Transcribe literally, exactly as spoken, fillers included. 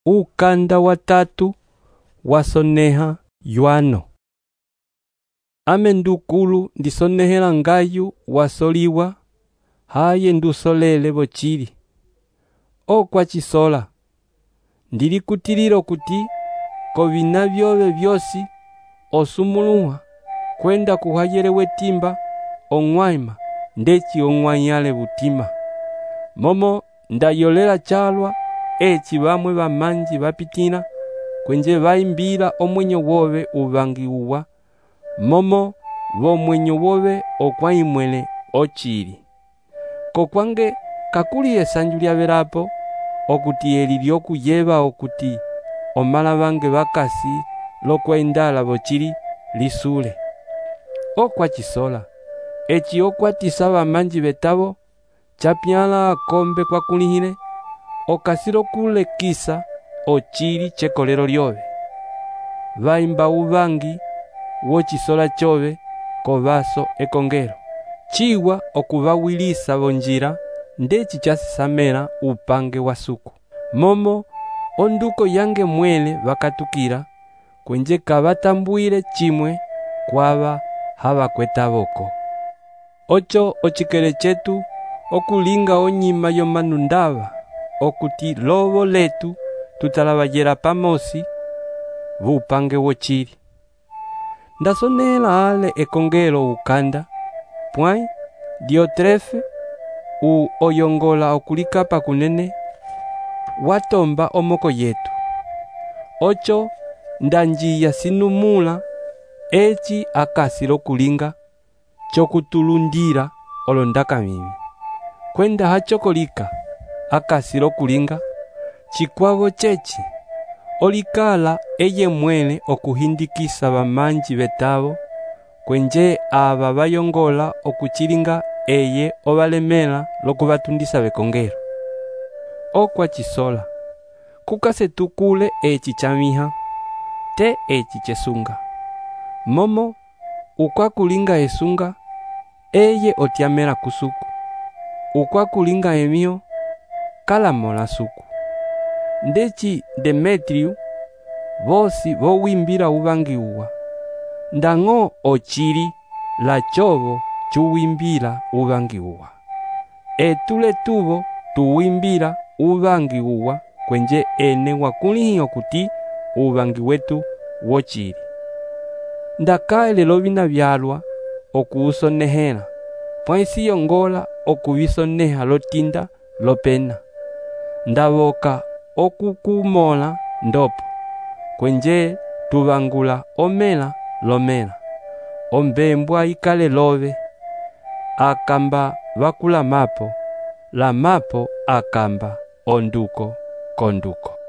Ukanda watatu wasoneha yuano. Ame ndukulu ndisonehela ngayu wasoliwa haye ndusolele bochili. O kwa chisola ndili kutililo kuti kovina byobe byosi osumuluha kwenda kuhayele wetimba ongwaima ndechi ongwanyale butima. Momo ndayolela chalwa echi bamwe bamanji bapitina kwenje baimbira omwenyo wobe ubangi uwa momo bo mwenyo wobe okwaimwele ochili. Kokwange kakuli esanjulia berapo okuti elilyo kuyeba okuti omala bange bakasi lokwaindala bochili lisule. Okwa chisola echi okwatisa bamanji betabo chapyala akombe kwa kulihile okasilo kule kisa ochili chekolero lyobe. Baimba ubangi wochisola chobe kobaso ekongero. Chiwa okubawilisa bonjira ndechi chasisamela upange wa suku. Momo onduko yange mwele bakatukira kwenje kabatambuile chimwe kwaba haba kwetaboko. Ocho ochikele chetu okulinga onyima yomanundaba okuti lobo letu tutalabayera pamosi bupange wochili. Ndasonela ale ekongelo ukanda pwai Diotrefe u oyongola okulikapa kunene watomba omoko yetu. Ocho ndanjiya sinumula echi akasilo kulinga chokutulundira olondaka mimi. Kwenda hachokolika akasilo kulinga chikwabo chechi olikala eye mwele okuhindikisa bamanji betabo kwenje aba bayongola okuchilinga eye obalemela lokubatundisa bekongero. Okwa chisola kukase tukule echi chamiha te echi chesunga. Momo ukwa kulinga esunga eye otiamela kusuku. Ukwa kulinga emio kalamola suku. Ndechi Demetriu bosi bowimbira ubangi uwa. Ndango ochili la chobo chuwimbira ubangi uwa. Etule tubo tuwimbira ubangi uwa kwenje ene wakulihi okuti ubangi wetu wochili. Ndakaele lobina byalwa okuusonehela pwaisi yongola okubisoneha lotinda lopena. Ndaboka okukumola ndopo kwenje tubangula omela lomela. Ombembwa ikale lobe akamba bakula mapo la mapo akamba onduko konduko.